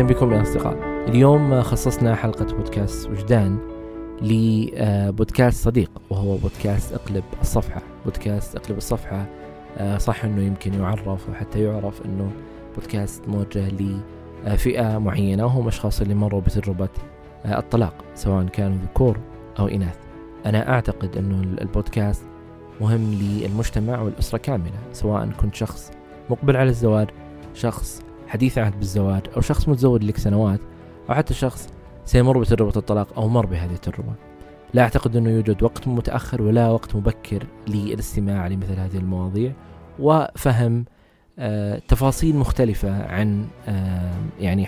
بكم يا أصدقاء. اليوم خصصنا حلقة بودكاست وجدان لبودكاست صديق، وهو بودكاست اقلب الصفحة. بودكاست اقلب الصفحة صح أنه يمكن يعرف وحتى يعرف أنه بودكاست موجه لفئة معينة، وهم أشخاص اللي مروا بتجربة الطلاق سواء كانوا ذكور أو إناث. أنا أعتقد أنه البودكاست مهم للمجتمع والأسرة كاملة، سواء كنت شخص مقبل على الزواج، شخص حديث عهد بالزواج، أو شخص متزوج لك سنوات، أو حتى شخص سيمر بتجربة الطلاق أو مر بهذه التجربة. لا أعتقد أنه يوجد وقت متأخر ولا وقت مبكر للاستماع لمثل هذه المواضيع وفهم تفاصيل مختلفة عن يعني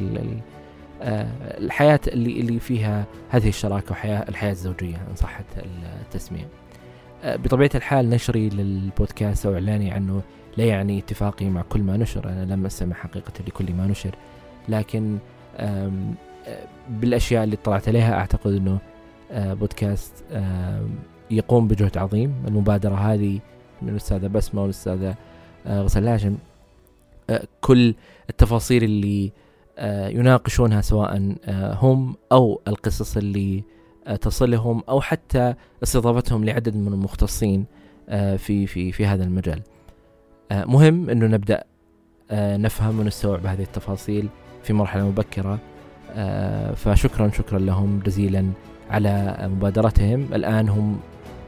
الحياة اللي فيها هذه الشراكة والحياة الزوجية إن صحت التسمية. بطبيعة الحال نشري للبودكاست أو إعلاني عنه لا يعني اتفاقي مع كل ما نشر. أنا لم أستمع حقيقة لكل ما نشر، لكن بالأشياء اللي اطلعت عليها أعتقد أنه بودكاست يقوم بجهد عظيم. المبادرة هذه من الأستاذة بسمة والأستاذة غسل هاشم، كل التفاصيل اللي يناقشونها سواء هم أو القصص اللي تصلهم أو حتى استضافتهم لعدد من المختصين في هذا المجال. مهم أنه نبدأ نفهم ونستوعب هذه التفاصيل في مرحلة مبكرة. فشكرا لهم جزيلا على مبادرتهم. الآن هم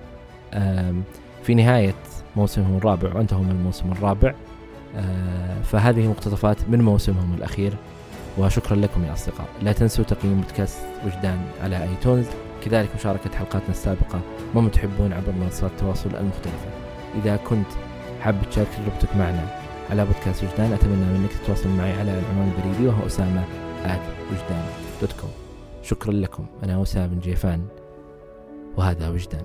في نهاية موسمهم الرابع وأنتهم الموسم الرابع، فهذه مقتطفات من موسمهم الأخير، وشكرا لكم يا أصدقاء. لا تنسوا تقييم بودكاست وجدان على ايتونز، كذلك مشاركة حلقاتنا السابقة وما تحبون عبر منصات التواصل المختلفة. إذا كنت حاب تشارك تجربتك معنا على بودكاست وجدان، أتمنى منك تتواصل معي على العنوان البريدي وهو أسامة@وجدان.com. شكرا لكم. أنا أسامة بن جيفان وهذا وجدان.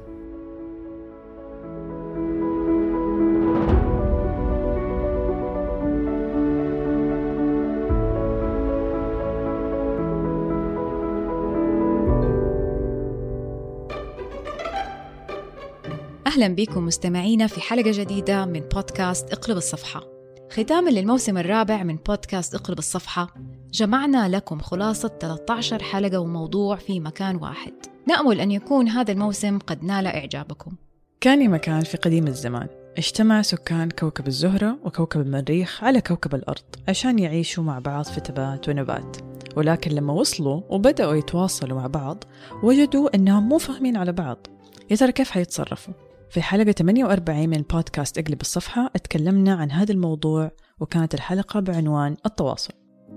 أهلا بكم مستمعينا في حلقة جديدة من بودكاست اقلب الصفحة. ختاما للموسم الرابع من بودكاست اقلب الصفحة، جمعنا لكم خلاصة 13 حلقة وموضوع في مكان واحد. نأمل أن يكون هذا الموسم قد نال إعجابكم. كان مكان في قديم الزمان اجتمع سكان كوكب الزهرة وكوكب المريخ على كوكب الأرض عشان يعيشوا مع بعض في تبات ونبات. ولكن لما وصلوا وبدأوا يتواصلوا مع بعض وجدوا أنهم مو فاهمين على بعض. يا ترى كيف حيتصرفوا؟ في حلقة 48 من بودكاست اقلب الصفحة اتكلمنا عن هذا الموضوع، وكانت الحلقة بعنوان التواصل.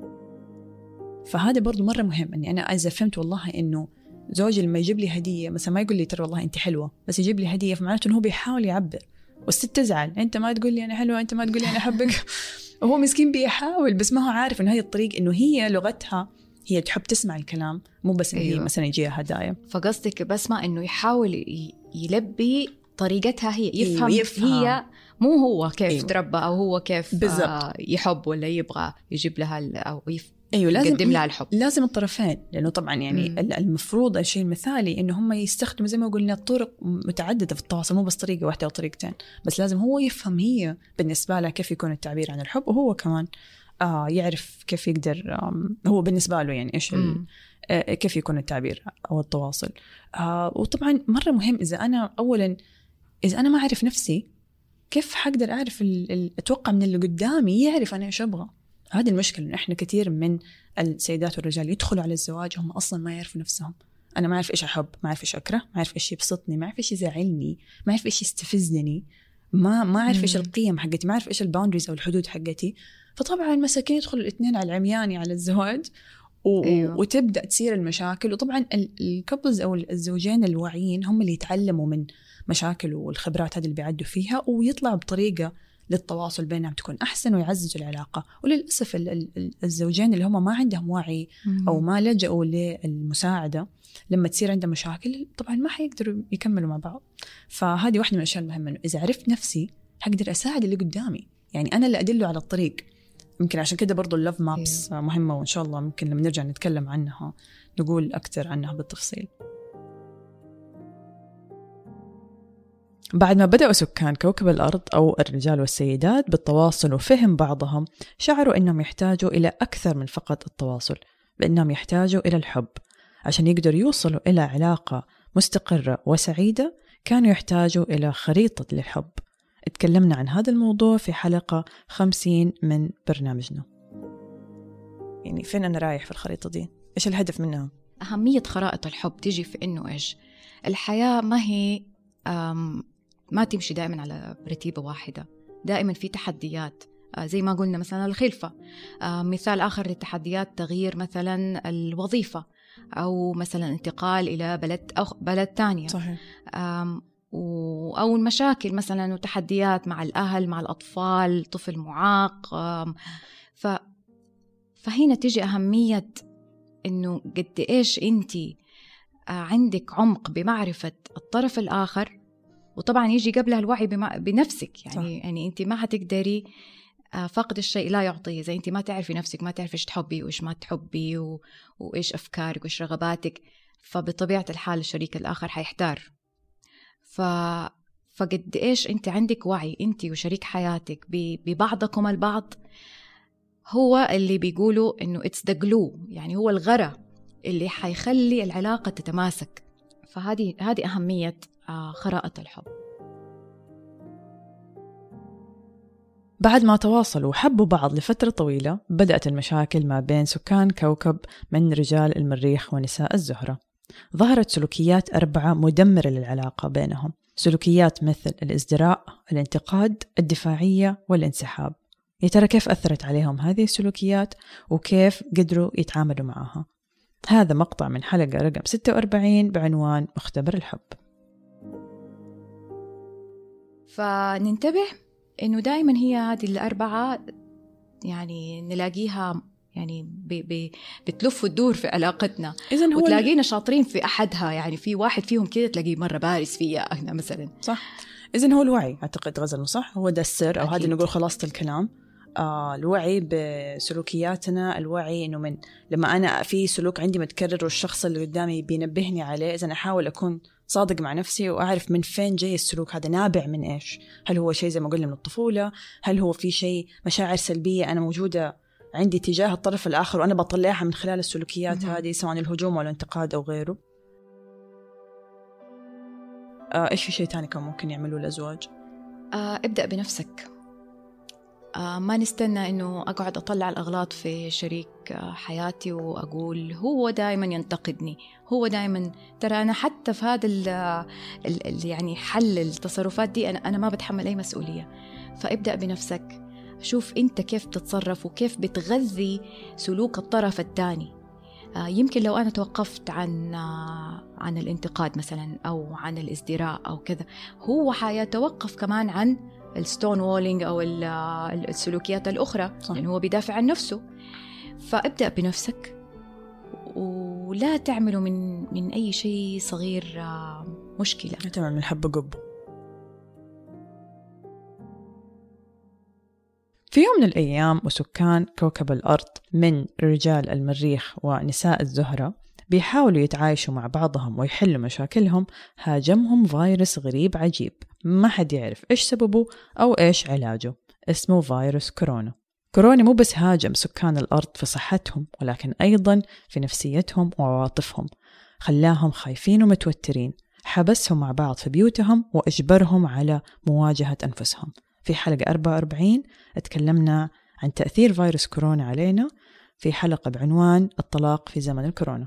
فهذا برضو مرة مهم، أني أنا إذا فهمت والله إنه زوجي لما يجيب لي هدية مثلا ما يقول لي ترى والله أنت حلوة، بس يجيب لي هدية، فمعناته إنه هو بيحاول يعبر. والست تزعل، أنت ما تقول لي أنا حلوة، أنت ما تقول لي أنا أحبك. وهو مسكين بيحاول، بس ما هو عارف إنه هذه الطريق، إنه هي لغتها هي تحب تسمع الكلام، مو بس إنه هي مثلا يجيها هدايا. فقصدك بس ما إنه يحاول يلبي طريقتها، هي يفهم هي مو هو كيف تربى أو هو كيف يحب ولا يبغى يجيب لها أو يقدم لها الحب. لازم الطرفين، لأنه طبعا يعني المفروض الشيء المثالي إنه هم يستخدموا زي ما قلنا طرق متعددة في التواصل، مو بس طريقة واحدة أو طريقتين، بس لازم هو يفهم هي بالنسبة له كيف يكون التعبير عن الحب، وهو كمان يعرف كيف يقدر هو بالنسبة له يعني إيش كيف يكون التعبير أو التواصل. وطبعا مرة مهم إذا أنا ما أعرف نفسي، كيف حقدر أعرف أتوقع من اللي قدامي يعرف أنا إيش أبغى؟ هذه المشكلة، إن إحنا كثير من السيدات والرجال يدخلوا على الزواج هم أصلاً ما يعرفوا نفسهم. أنا ما أعرف إيش أحب، ما أعرف إيش أكره، ما أعرف إيش يبسطني، ما أعرف إيش يزعلني، ما أعرف إيش يستفزني، ما أعرف إيش القيم حقتي، ما أعرف إيش الباوندريز أو الحدود حقتي. فطبعاً المساكين يدخلوا الاثنين على العمياني على الزواج وتبدأ تصير المشاكل. وطبعاً الكابلز أو الزوجين الواعيين هم اللي يتعلموا من مشاكل والخبرات هذه اللي بيعدوا فيها، ويطلعوا بطريقة للتواصل بينهم تكون أحسن ويعززوا العلاقة. وللأسف الزوجين اللي هم ما عندهم وعي أو ما لجأوا للمساعدة لما تصير عندهم مشاكل، طبعا ما حيقدروا يكملوا مع بعض. فهذه واحدة من الأشياء المهمة، إنه إذا عرفت نفسي حقدر أساعد اللي قدامي، يعني أنا اللي أدله على الطريق. يمكن عشان كده برضو اللوف مابس مهمة، وإن شاء الله ممكن لما نرجع نتكلم عنها نقول أكثر عنها بالتفصيل. بعد ما بدأوا سكان كوكب الأرض أو الرجال والسيدات بالتواصل وفهم بعضهم، شعروا أنهم يحتاجوا إلى أكثر من فقط التواصل، بأنهم يحتاجوا إلى الحب. عشان يقدروا يوصلوا إلى علاقة مستقرة وسعيدة كانوا يحتاجوا إلى خريطة للحب. اتكلمنا عن هذا الموضوع في حلقة 50 من برنامجنا. يعني فين أنا رايح في الخريطة دي؟ إيش الهدف منها؟ أهمية خرائط الحب تيجي في إنه إيش؟ الحياة ما هي ما تمشي دائما على رتيبة واحدة، دائما في تحديات. زي ما قلنا مثلا الخلفة، مثال آخر للتحديات تغيير مثلا الوظيفة، أو مثلا انتقال إلى بلد تانية. صحيح. أو المشاكل مثلا وتحديات مع الأهل، مع الأطفال، طفل معاق. فهنا تيجي أهمية إنه قد إيش أنتي عندك عمق بمعرفة الطرف الآخر، وطبعا يجي قبلها الوعي بنفسك. يعني أنت ما هتقدري، فقد الشيء لا يعطيه. زي أنت ما تعرفي نفسك، ما تعرفي إيش تحبي وإيش ما تحبي وإيش أفكارك وإيش رغباتك، فبطبيعة الحال الشريك الآخر حيحتار. فقد إيش أنت عندك وعي أنت وشريك حياتك ببعضكم البعض، هو اللي بيقولوا إنه it's the glue، يعني هو الغرة اللي حيخلي العلاقة تتماسك. فهذه أهمية خرائط الحب. بعد ما تواصلوا وحبوا بعض لفترة طويلة، بدأت المشاكل ما بين سكان كوكب من رجال المريخ ونساء الزهرة. ظهرت سلوكيات 4 مدمرة للعلاقة بينهم، سلوكيات مثل الازدراء، الانتقاد، الدفاعية والانسحاب. يا ترى كيف أثرت عليهم هذه السلوكيات وكيف قدروا يتعاملوا معها؟ هذا مقطع من حلقة رقم 46 بعنوان مختبر الحب. فننتبه إنه دائما هي هذه ال4 يعني نلاقيها يعني بتلف وتدور في علاقتنا، وتلاقينا شاطرين في أحدها. يعني في واحد فيهم كده تلاقيه مرة بارز فيها أنا مثلا. صح. إذن هو الوعي، أعتقد غزل، صح؟ هو ده السر، أو هذا نقول خلاصة الكلام. الوعي بسلوكياتنا، الوعي إنه من لما أنا في سلوك عندي متكرر والشخص اللي قدامي بينبهني عليه، إذن أحاول أكون صادق مع نفسي وأعرف من فين جاي السلوك هذا، نابع من إيش. هل هو شيء زي ما قلنا من الطفولة؟ هل هو في شيء مشاعر سلبية أنا موجودة عندي تجاه الطرف الآخر وأنا بطلعها من خلال السلوكيات هذه، سواء الهجوم أو الانتقاد أو غيره؟ إيش في شيء تاني كان ممكن يعملوا الأزواج؟ ابدأ بنفسك. ما نستنى إنه أقعد أطلع الأغلاط في شريك حياتي وأقول هو دائما ينتقدني، هو دائما. ترى أنا حتى في هذا يعني حل التصرفات دي أنا ما بتحمل أي مسؤولية. فابدأ بنفسك، شوف أنت كيف تتصرف وكيف بتغذي سلوك الطرف الثاني. يمكن لو أنا توقفت عن الانتقاد مثلا أو عن الازدراء أو كذا، هو حيتوقف كمان عن الستون وولينج أو السلوكيات الأخرى، لأن هو بيدافع عن نفسه. فابدأ بنفسك ولا تعملوا من أي شيء صغير مشكلة. لا تعمل من حب قب. في يوم من الأيام وسكان كوكب الأرض من رجال المريخ ونساء الزهرة بيحاولوا يتعايشوا مع بعضهم ويحلوا مشاكلهم، هاجمهم فيروس غريب عجيب ما حد يعرف إيش سببه أو إيش علاجه، اسمه فيروس كورونا. كورونا مو بس هاجم سكان الأرض في صحتهم، ولكن أيضا في نفسيتهم وعواطفهم، خلاهم خايفين ومتوترين، حبسهم مع بعض في بيوتهم وأجبرهم على مواجهة أنفسهم. في حلقة 44 اتكلمنا عن تأثير فيروس كورونا علينا في حلقة بعنوان الطلاق في زمن الكورونا.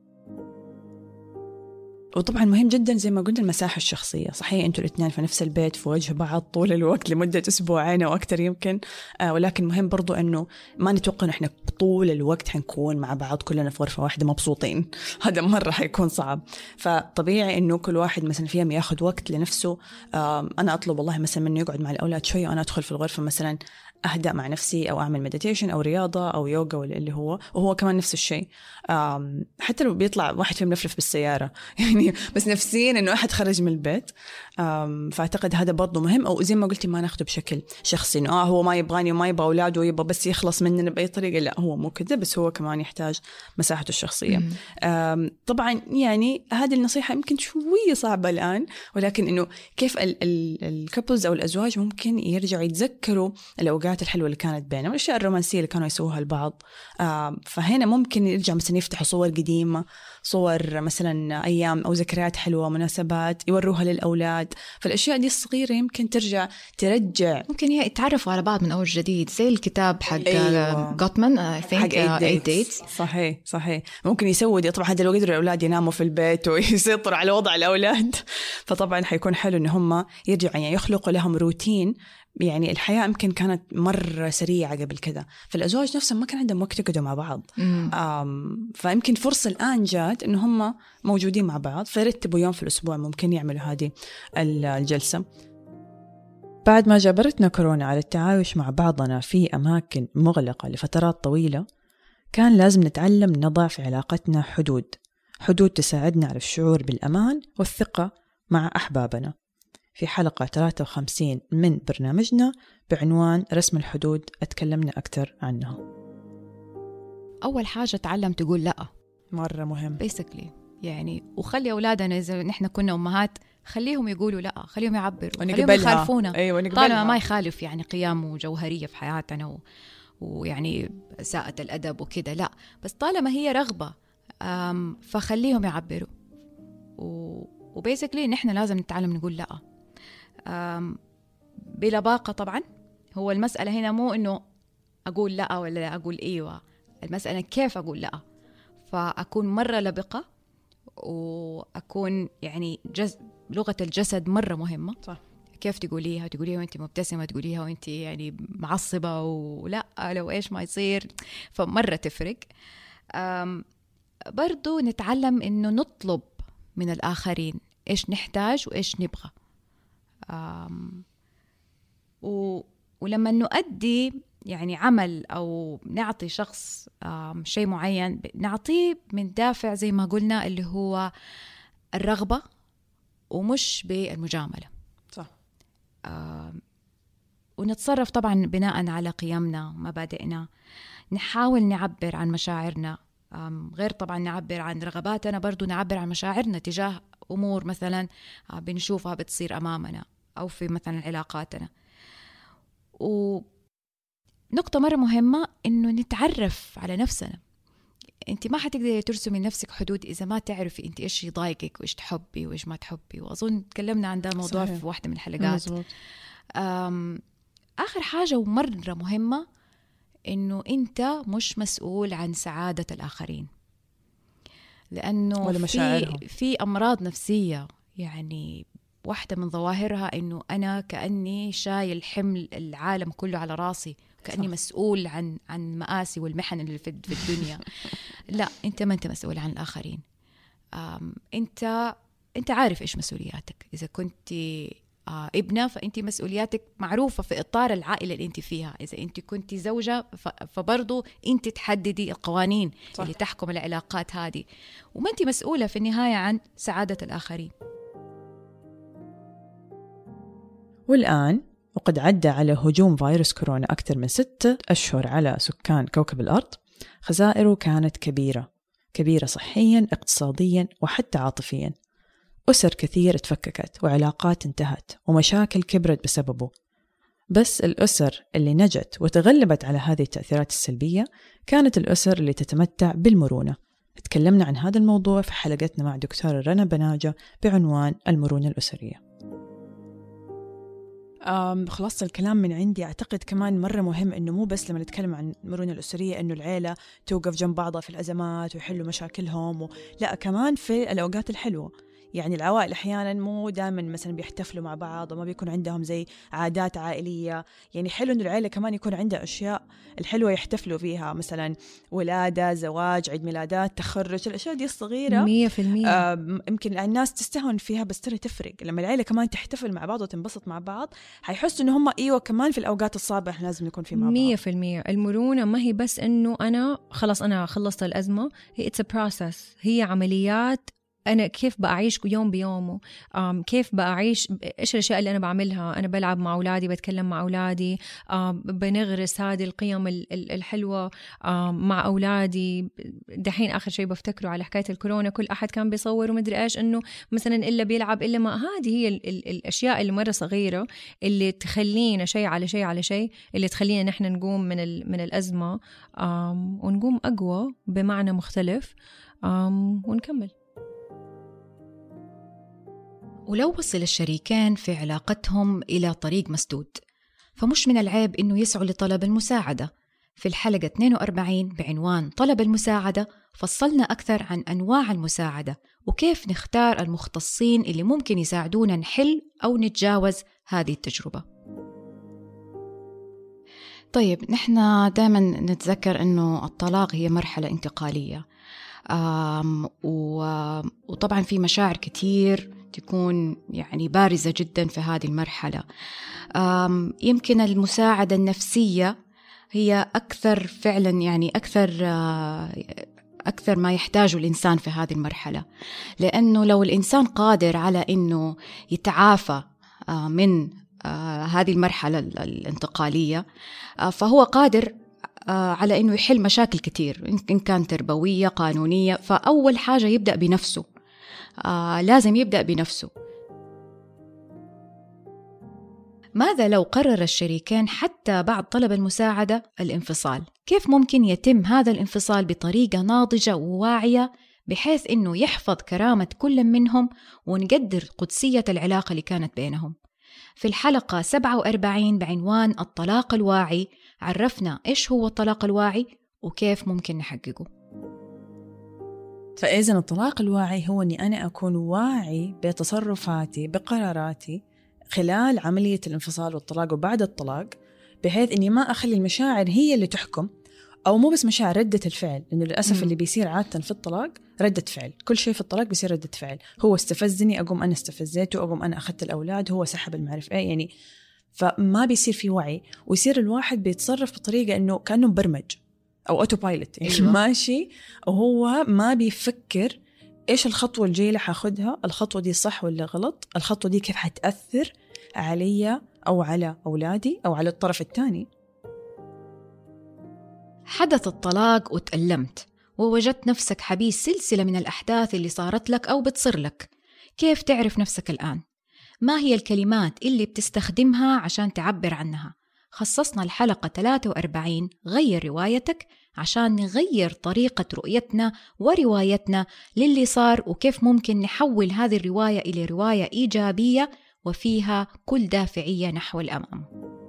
وطبعا مهم جدا زي ما قلنا المساحة الشخصية. صحيح أنتوا الاثنين في نفس البيت في وجه بعض طول الوقت لمدة أسبوعين أو أكتر يمكن، ولكن مهم برضو أنه ما نتوقع إحنا طول الوقت حنكون مع بعض كلنا في غرفة واحدة مبسوطين، هذا مرة حيكون صعب. فطبيعي أنه كل واحد مثلا فيهم ياخد وقت لنفسه. أنا أطلب والله مثلا منه يقعد مع الأولاد شوية وأنا أدخل في الغرفة مثلا أهدأ مع نفسي أو أعمل مديتيشن أو رياضة أو يوغا اللي هو، وهو كمان نفس الشيء. حتى لو بيطلع واحد فيهم لفلف بالسيارة يعني بس نفسيا إنه أحد خرج من البيت. فأعتقد هذا برضو مهم. أو زي ما قلتي ما ناخده بشكل شخصي إنه هو ما يبغاني وما يبغى أولاده ويبغى بس يخلص مننا بأي طريقة. لا، هو مو كده، بس هو كمان يحتاج مساحته الشخصية. طبعا يعني هذه النصيحة يمكن شوية صعبة الآن، ولكن إنه كيف الكابلز أو الأزواج ممكن يرجعوا يتذكروا الأوقات الحلوة اللي كانت بينهم، الأشياء الرومانسية اللي كانوا يسووها البعض. فهنا ممكن يرجع مثلا يفتحوا صور قديمة، صور مثلا أيام أو ذكريات حلوة، مناسبات يوروها للأولاد. فالأشياء دي الصغيرة يمكن ترجع ممكن هي يتعرفوا على بعض من أول جديد، زي الكتاب حق غوتمان حق 8 dates. صحيح ممكن يسوي دي. طبعا هذا لو قدروا الأولاد يناموا في البيت ويسيطروا على وضع الأولاد فطبعا حيكون حلو إن هم يرجعوا يعني يخلقوا لهم روتين. يعني الحياة يمكن كانت مرة سريعة قبل كده، فالأزواج نفسهم ما كان عندهم وقت يقعدوا مع بعض. فيمكن فرصة الآن جات إن هم موجودين مع بعض، فيرتبوا يوم في الأسبوع ممكن يعملوا هذه الجلسة. بعد ما جبرتنا كورونا على التعايش مع بعضنا في أماكن مغلقة لفترات طويلة، كان لازم نتعلم نضع في علاقتنا حدود تساعدنا على الشعور بالأمان والثقة مع أحبابنا. في حلقة 53 من برنامجنا بعنوان رسم الحدود أتكلمنا أكثر عنها. أول حاجة تعلم تقول لأ، مرة مهم basically يعني. وخلي أولادنا إذا نحن كنا أمهات خليهم يقولوا لأ، خليهم يعبروا، خليهم يخالفونا. طالما ما يخالف يعني قيم جوهرية في حياتنا ويعني ساءة الأدب وكده، لا، بس طالما هي رغبة فخليهم يعبروا. وبيسكلي نحن لازم نتعلم نقول لأ بلا باقة. طبعا هو المسألة هنا مو إنه أقول لأ ولا أقول إيوة، المسألة كيف أقول لأ. فأكون مرة لبقة، وأكون يعني لغة الجسد مرة مهمة. صح. كيف تقوليها وانت مبتسمة، تقوليها وانت يعني معصبة ولا لو ايش ما يصير، فمرة تفرق. برضو نتعلم انه نطلب من الآخرين ايش نحتاج وايش نبغى. ولما نؤدي يعني عمل أو نعطي شخص شيء معين، نعطيه من دافع زي ما قلنا اللي هو الرغبة ومش بالمجاملة. صح. ونتصرف طبعا بناء على قيمنا ومبادئنا. نحاول نعبر عن مشاعرنا، غير طبعا نعبر عن رغباتنا، برضو نعبر عن مشاعرنا تجاه أمور مثلا بنشوفها بتصير أمامنا أو في مثلا علاقاتنا. ونقطة مرة مهمة إنه نتعرف على نفسنا. أنت ما حتقدري ترسمي لنفسك حدود إذا ما تعرفي أنت إيش يضايقك وإيش تحبي وإيش ما تحبي. وأظن تكلمنا عن ده الموضوع صحيح. في واحدة من الحلقات. آخر حاجة ومرة مهمة إنه أنت مش مسؤول عن سعادة الآخرين، لأنه في أمراض نفسية يعني واحدة من ظواهرها إنه أنا كأني شايل حمل العالم كله على راسي، كأني مسؤول عن مآسي والمحن اللي في الدنيا. لا، أنت ما أنت مسؤول عن الآخرين. أنت عارف إيش مسؤولياتك. إذا كنت ابنة فأنت مسؤولياتك معروفة في إطار العائلة اللي أنت فيها. إذا أنت كنت زوجة فبرضو أنت تحددي القوانين صح. اللي تحكم العلاقات هذه، وما أنت مسؤولة في النهاية عن سعادة الآخرين. والآن وقد عدى على هجوم فيروس كورونا أكثر من 6 أشهر على سكان كوكب الأرض، خسائره كانت كبيرة صحيا، اقتصاديا، وحتى عاطفيا. أسر كثير تفككت وعلاقات انتهت ومشاكل كبرت بسببه. بس الأسر اللي نجت وتغلبت على هذه التأثيرات السلبية كانت الأسر اللي تتمتع بالمرونة. تكلمنا عن هذا الموضوع في حلقتنا مع دكتورة رنا بناجة بعنوان المرونة الأسرية. خلاص الكلام من عندي. أعتقد كمان مرة مهم إنه مو بس لما نتكلم عن المرونة الأسرية إنه العيلة توقف جنب بعضها في الأزمات ويحلوا مشاكلهم لا، كمان في الأوقات الحلوة. يعني العوائل أحيانا مو دائما مثلا بيحتفلوا مع بعض وما بيكون عندهم زي عادات عائلية. يعني حلو إنه العائلة كمان يكون عندها أشياء الحلوة يحتفلوا فيها، مثلا ولادة، زواج، عيد ميلادات، تخرج، الأشياء دي الصغيرة 100%. يمكن الناس تستهون فيها بس ترى تفرق. لما العائلة كمان تحتفل مع بعض وتنبسط مع بعض حيحسوا إنه هم أيوة كمان في الأوقات الصعبة إحنا لازم نكون في مع بعض. 100%. المرونة ما هي بس إنه أنا خلاص أنا خلصت الأزمة، هي it's a process، هي عمليات. أنا كيف بأعيش يوم بيومه، كيف بأعيش، إيش الأشياء اللي أنا بعملها. أنا بلعب مع أولادي، بتكلم مع أولادي، بنغرس هذه القيم الحلوة مع أولادي. دحين آخر شيء بفتكره على حكاية الكورونا، كل أحد كان بيصور ومدري إيش، إنه مثلا إلا بيلعب إلا ما. هذه هي الأشياء اللي مرة صغيرة اللي تخلينا شيء على شيء على شيء، اللي تخلينا نحن نقوم من الأزمة ونقوم أقوى بمعنى مختلف ونكمل. ولو وصل الشريكين في علاقتهم إلى طريق مسدود، فمش من العيب إنه يسعوا لطلب المساعدة. في الحلقة 42 بعنوان طلب المساعدة فصلنا أكثر عن أنواع المساعدة وكيف نختار المختصين اللي ممكن يساعدونا نحل أو نتجاوز هذه التجربة. طيب، نحن دائما نتذكر إنه الطلاق هي مرحلة انتقالية، وطبعا في مشاعر كتير تكون يعني بارزة جدا في هذه المرحلة. يمكن المساعدة النفسية هي أكثر فعلا، يعني أكثر ما يحتاجه الإنسان في هذه المرحلة، لأنه لو الإنسان قادر على أنه يتعافى من هذه المرحلة الانتقالية، فهو قادر على أنه يحل مشاكل كتير، إن كان تربوية قانونية. فأول حاجة يبدأ بنفسه، لازم يبدأ بنفسه. ماذا لو قرر الشريكين حتى بعد طلب المساعدة الانفصال؟ كيف ممكن يتم هذا الانفصال بطريقة ناضجة وواعية بحيث أنه يحفظ كرامة كل منهم ونقدر قدسية العلاقة اللي كانت بينهم؟ في الحلقة 47 بعنوان الطلاق الواعي عرفنا إيش هو الطلاق الواعي وكيف ممكن نحققه. فإذن الطلاق الواعي هو أني أنا أكون واعي بتصرفاتي بقراراتي خلال عملية الانفصال والطلاق وبعد الطلاق، بحيث أني ما أخلي المشاعر هي اللي تحكم، أو مو بس مشاعر، ردة الفعل. لأنه للأسف اللي بيصير عادة في الطلاق ردة فعل، كل شيء في الطلاق بيصير ردة فعل. هو استفزني أقوم أنا استفزيته، أقوم أنا أخذت الأولاد، هو سحب المعرفة يعني. فما بيصير في وعي، ويصير الواحد بيتصرف بطريقة أنه كأنه مبرمج أو أوتو بايلوت يعني ماشي، وهو ما بيفكر إيش الخطوة الجاية اللي حاخدها، الخطوة دي صح ولا غلط، الخطوة دي كيف حتأثر علي أو على أولادي أو على الطرف الثاني. حدث الطلاق وتألمت ووجدت نفسك حبيس سلسلة من الأحداث اللي صارت لك أو بتصير لك. كيف تعرف نفسك الآن؟ ما هي الكلمات اللي بتستخدمها عشان تعبر عنها؟ خصصنا الحلقة 43 غير روايتك عشان نغير طريقة رؤيتنا وروايتنا للي صار، وكيف ممكن نحول هذه الرواية إلى رواية إيجابية وفيها كل دافعية نحو الأمام.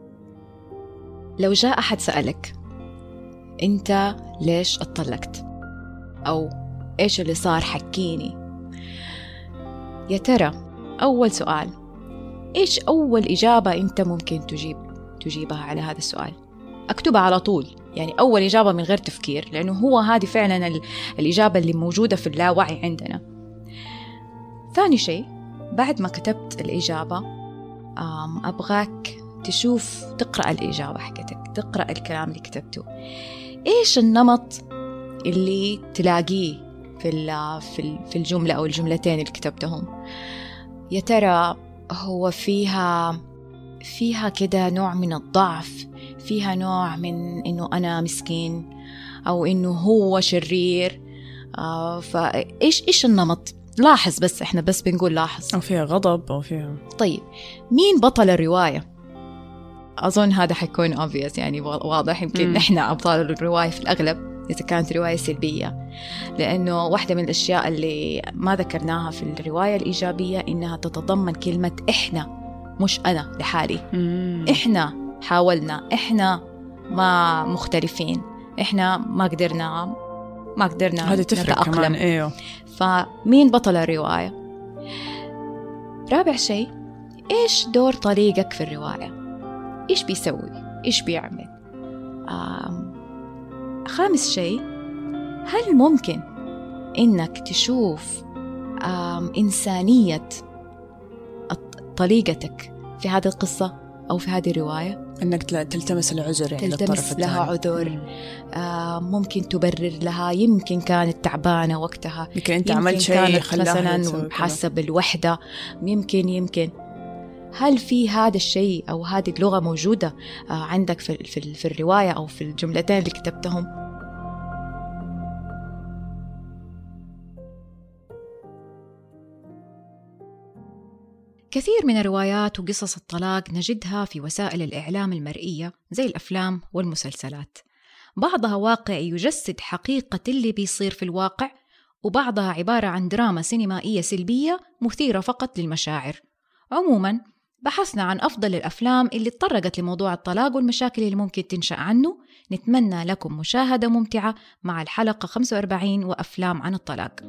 لو جاء أحد سألك أنت ليش اتطلقت؟ أو إيش اللي صار حكيني، يا ترى أول سؤال إيش أول إجابة أنت ممكن تجيبها على هذا السؤال؟ أكتبها على طول، يعني أول إجابة من غير تفكير، لأنه هو هذه فعلا الإجابة اللي موجودة في اللاوعي عندنا. ثاني شيء، بعد ما كتبت الإجابة أبغاك تقرأ الإجابة حقتك، تقرأ الكلام اللي كتبته. إيش النمط اللي تلاقيه في الجملة أو الجملتين اللي كتبتهم؟ يا ترى هو فيها كده نوع من الضعف، فيها نوع من إنه أنا مسكين، أو إنه هو شرير؟ فإيش النمط؟ لاحظ، بس إحنا بس بنقول لاحظ. أو فيها غضب أو فيها. طيب، مين بطل الرواية؟ أظن هذا حيكون obvious، يعني واضح. يمكن إحنا أبطال الرواية في الأغلب إذا كانت رواية سلبية، لأنه واحدة من الأشياء اللي ما ذكرناها في الرواية الإيجابية إنها تتضمن كلمة إحنا، مش أنا لحالي. إحنا حاولنا، إحنا ما مختلفين، إحنا ما قدرنا هذا تفرق كمان. فمين بطل الرواية؟ رابع شيء، إيش دور طليقك في الرواية؟ إيش بيسوي؟ إيش بيعمل؟ خامس شيء، هل ممكن إنك تشوف إنسانية طليقتك في هذه القصة أو في هذه الرواية؟ إنك تلتمس العذر، يعني تلتمس لها عذر، ممكن تبرر لها، يمكن كانت تعبانة وقتها، يمكن أنت عملت شيء مثلا حاسة بالوحدة، يمكن هل في هذا الشيء أو هذه اللغة موجودة عندك في الرواية أو في الجملتين اللي كتبتهم؟ كثير من الروايات وقصص الطلاق نجدها في وسائل الإعلام المرئية زي الأفلام والمسلسلات، بعضها واقعي يجسد حقيقة اللي بيصير في الواقع، وبعضها عبارة عن دراما سينمائية سلبية مثيرة فقط للمشاعر. عموماً بحثنا عن أفضل الأفلام اللي تطرقت لموضوع الطلاق والمشاكل اللي ممكن تنشأ عنه. نتمنى لكم مشاهدة ممتعة مع الحلقة 45 وأفلام عن الطلاق.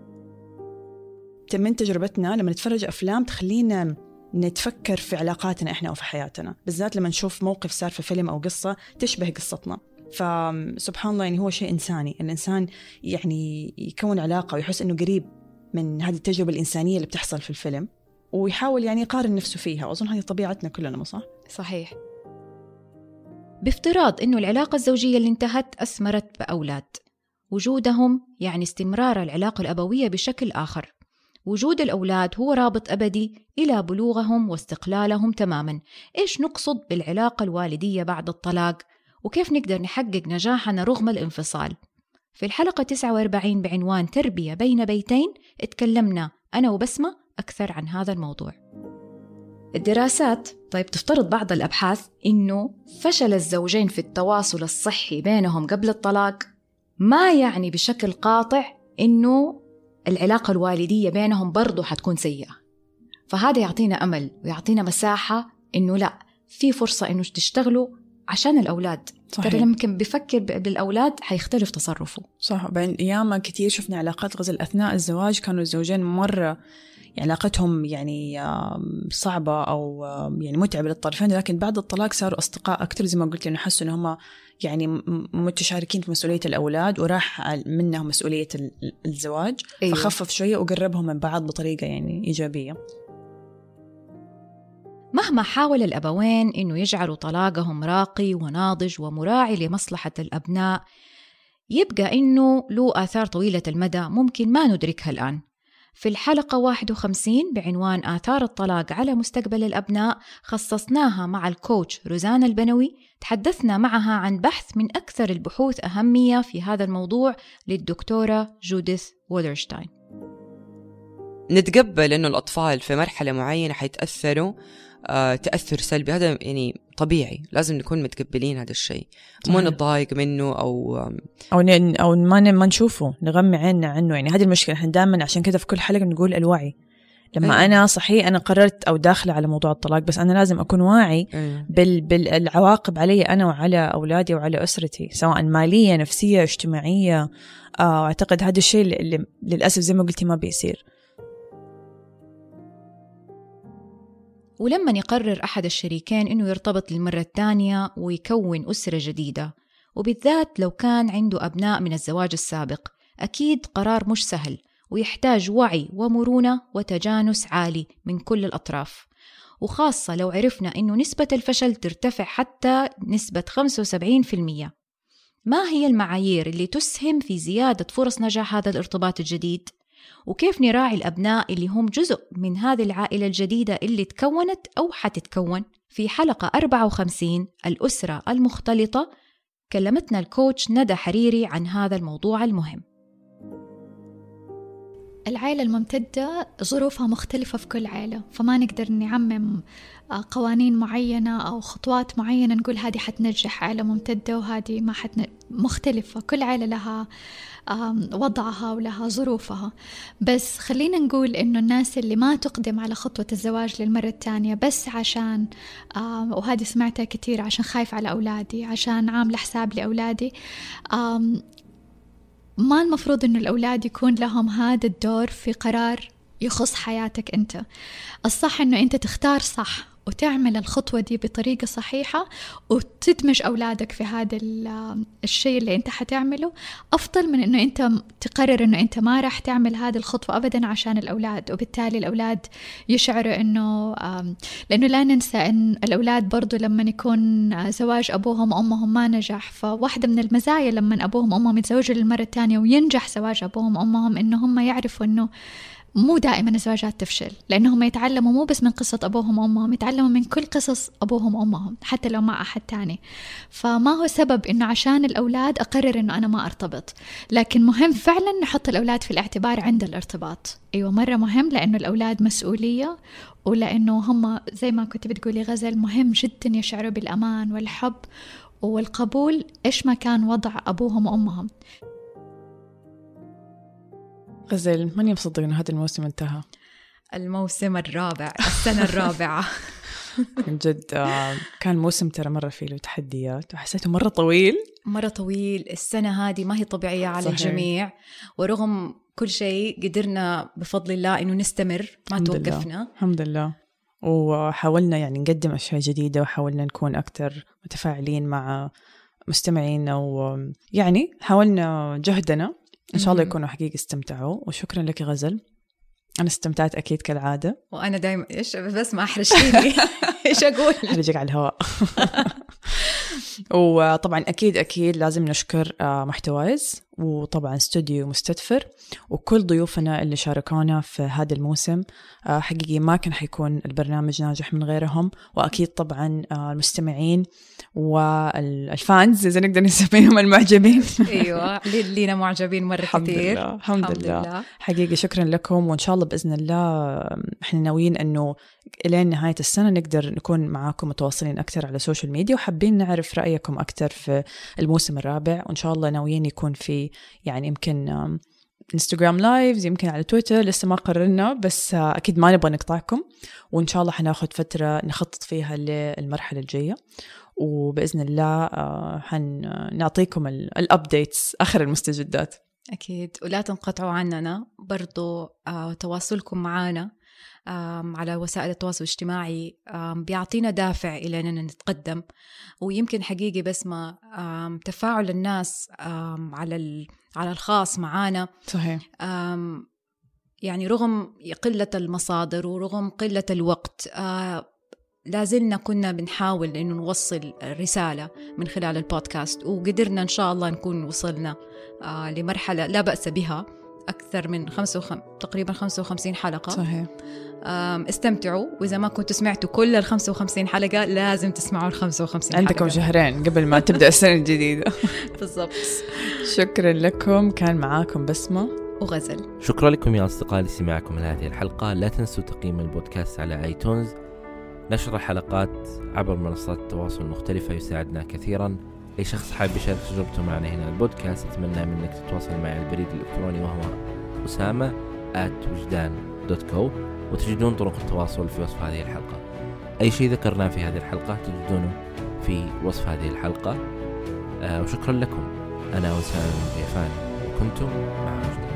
من تجربتنا لما نتفرج أفلام تخلينا نتفكر في علاقاتنا إحنا وفي حياتنا، بالذات لما نشوف موقف صار في فيلم أو قصة تشبه قصتنا. فسبحان الله يعني هو شيء إنساني، الإنسان يعني يكون علاقة ويحس إنه قريب من هذه التجربة الإنسانية اللي بتحصل في الفيلم، ويحاول يعني يقارن نفسه فيها، وأظن هذه طبيعتنا كلنا، صح؟ صحيح. بافتراض إنه العلاقة الزوجية اللي انتهت أثمرت بأولاد، وجودهم يعني استمرار العلاقة الأبوية بشكل آخر. وجود الأولاد هو رابط أبدي إلى بلوغهم واستقلالهم تماماً. إيش نقصد بالعلاقة الوالدية بعد الطلاق؟ وكيف نقدر نحقق نجاحنا رغم الانفصال؟ في الحلقة 49 بعنوان تربية بين بيتين اتكلمنا أنا وبسمة أكثر عن هذا الموضوع. الدراسات تفترض بعض الأبحاث إنه فشل الزوجين في التواصل الصحي بينهم قبل الطلاق ما يعني بشكل قاطع إنه العلاقة الوالدية بينهم برضو حتكون سيئة. فهذا يعطينا أمل ويعطينا مساحة إنه لا، في فرصة إنه تشتغلوا عشان الأولاد. ترى لمكن بيفكر بالأولاد حيختلف تصرفه. صح. بين أيام كتير شفنا علاقات غزل أثناء الزواج كانوا الزوجين مرة علاقتهم يعني صعبة أو يعني متعبة للطرفين، لكن بعد الطلاق صاروا أصدقاء أكتر، زي ما قلت إنه حسوا إنهم يعني متشاركين في مسؤولية الأولاد، وراح منهم مسؤولية الزواج. أيوة. فخفف شوية وقربهم من بعض بطريقة يعني إيجابية. مهما حاول الأبوين إنه يجعلوا طلاقهم راقي وناضج ومراعي لمصلحة الأبناء، يبقى إنه له آثار طويلة المدى ممكن ما ندركها الآن. في الحلقة 51 بعنوان آثار الطلاق على مستقبل الأبناء خصصناها مع الكوتش روزانا البنوي، تحدثنا معها عن بحث من أكثر البحوث أهمية في هذا الموضوع للدكتورة جوديث وودرشتاين. نتقبل إنه الأطفال في مرحلة معينة حيتأثروا تأثر سلبي، هذا يعني طبيعي، لازم نكون متقبلين هذا الشيء، مو نتضايق منه أو ما نشوفه نغمي عيننا عنه. يعني هذه المشكلة، إحنا دائما عشان كذا في كل حلقة نقول الوعي. لما أنا صحيح أنا قررت أو داخلة على موضوع الطلاق، بس أنا لازم أكون واعي بالعواقب علي أنا وعلى أولادي وعلى أسرتي، سواء مالية نفسية اجتماعية. أعتقد هذا الشيء اللي للأسف زي ما قلتي ما بيصير. ولما يقرر أحد الشريكين إنه يرتبط للمرة الثانية ويكون أسرة جديدة، وبالذات لو كان عنده أبناء من الزواج السابق، أكيد قرار مش سهل ويحتاج وعي ومرونة وتجانس عالي من كل الأطراف، وخاصة لو عرفنا إنه نسبة الفشل ترتفع حتى نسبة 75%. ما هي المعايير اللي تسهم في زيادة فرص نجاح هذا الارتباط الجديد؟ وكيف نراعي الأبناء اللي هم جزء من هذه العائلة الجديدة اللي تكونت أو حتتكون؟ في حلقة 54 الأسرة المختلطة كلمتنا الكوتش ندى حريري عن هذا الموضوع المهم. العائلة الممتدة ظروفها مختلفة في كل عائلة، فما نقدر نعمم قوانين معينة أو خطوات معينة نقول هذه حتنجح عائلة ممتدة وهذه ما مختلفة. كل عائلة لها وضعها ولها ظروفها. بس خلينا نقول إنه الناس اللي ما تقدم على خطوة الزواج للمرة الثانية بس عشان وهذه سمعتها كتير، عشان خايف على أولادي، عشان عاملة حساب لأولادي، ما المفروض إنه الأولاد يكون لهم هذا الدور في قرار يخص حياتك أنت. الصح أنه أنت تختار صح وتعمل الخطوة دي بطريقة صحيحة وتدمج أولادك في هذا الشيء اللي أنت حتعمله، أفضل من أنه أنت تقرر أنه أنت ما راح تعمل هذه الخطوة أبدا عشان الأولاد، وبالتالي الأولاد يشعروا أنه لأنه لا ننسى أن الأولاد برضو لما يكون زواج أبوهم وأمهم ما نجح، فواحدة من المزايا لما أبوهم وأمهم يتزوجوا للمرة الثانية وينجح زواج أبوهم وأمهم أنه هم يعرفوا أنه مو دائما الزواجات تفشل، لأنهم يتعلموا مو بس من قصة أبوهم وأمهم، يتعلموا من كل قصص أبوهم وأمهم حتى لو مع أحد تاني. فما هو سبب إنه عشان الأولاد أقرر إنه أنا ما أرتبط، لكن مهم فعلا نحط الأولاد في الاعتبار عند الارتباط. أيوة مرة مهم، لأنه الأولاد مسؤولية، ولأنه هم زي ما كنت بتقولي غزل مهم جدا يشعروا بالأمان والحب والقبول إيش ما كان وضع أبوهم وأمهم. غزل، ماني مصدق إنه هذا الموسم انتهى. الموسم الرابع، السنة الرابعة. من جد كان موسم ترى مرة فيه له تحديات وحسيته مرة طويل. مرة طويل. السنة هذه ما هي طبيعية على الجميع، ورغم كل شيء قدرنا بفضل الله إنه نستمر، ما توقفنا الحمد لله. وحاولنا يعني نقدم أشياء جديدة، وحاولنا نكون أكتر متفاعلين مع مستمعين، ويعني حاولنا جهدنا. إن شاء الله يكونوا حقيقة استمتعوا. وشكرا لك غزل، أنا استمتعت أكيد كالعادة. وأنا دايما إيش بس ما أحرجتيني إيش أقول، أحرجك على الهواء. وطبعا أكيد لازم نشكر محتوايز، وطبعا استوديو مستدفر، وكل ضيوفنا اللي شاركونا في هذا الموسم. حقيقي ما كان حيكون البرنامج ناجح من غيرهم. وأكيد طبعا المستمعين والفانز إذا نقدر نسميهم المعجبين. أيوة لينا معجبين مرة كثير. الحمد لله. حقيقي شكرا لكم، وإن شاء الله بإذن الله إحنا ناويين أنه إلين نهاية السنة نقدر نكون معاكم متواصلين أكتر على السوشيال ميديا، وحابين نعرف رأيكم أكتر في الموسم الرابع. وإن شاء الله ناويين يكون في يعني يمكن انستغرام لايفز، يمكن على تويتر، لسه ما قررنا، بس أكيد ما نبغى نقطعكم. وإن شاء الله حناخد فترة نخطط فيها للمرحلة الجاية، وبإذن الله نعطيكم الأبديتس، آخر المستجدات. أكيد. ولا تنقطعوا عننا برضو، تواصلكم معنا على وسائل التواصل الاجتماعي بيعطينا دافع إلى أننا نتقدم. ويمكن حقيقي بس ما تفاعل الناس على الخاص معانا صحيح، يعني رغم قلة المصادر ورغم قلة الوقت لازلنا كنا بنحاول إنه نوصل رسالة من خلال البودكاست، وقدرنا إن شاء الله نكون وصلنا لمرحلة لا بأس بها، أكثر من تقريبا 55 حلقة. صحيح. استمتعوا، وإذا ما كنتوا سمعتوا كل 55 حلقة لازم تسمعوا 55 حلقة. عندكم شهرين قبل ما تبدأ السنة الجديدة. بالضبط. شكرا لكم، كان معاكم بسمة وغزل. شكرا لكم يا أصدقائي لاستماعكم لهذه الحلقة. لا تنسوا تقييم البودكاست على آيتونز. نشر الحلقات عبر منصات التواصل المختلفة يساعدنا كثيرا. أي شخص حابب يشارك تجربته معنا هنا البودكاست، أتمنى منك تتواصل معي على البريد الإلكتروني وهو usama@wujdan.co، وتجدون طرق التواصل في وصف هذه الحلقة. أي شيء ذكرناه في هذه الحلقة تجدونه في وصف هذه الحلقة. وشكرا لكم. أنا وسام الضيفان، وكنتم مع وجدان.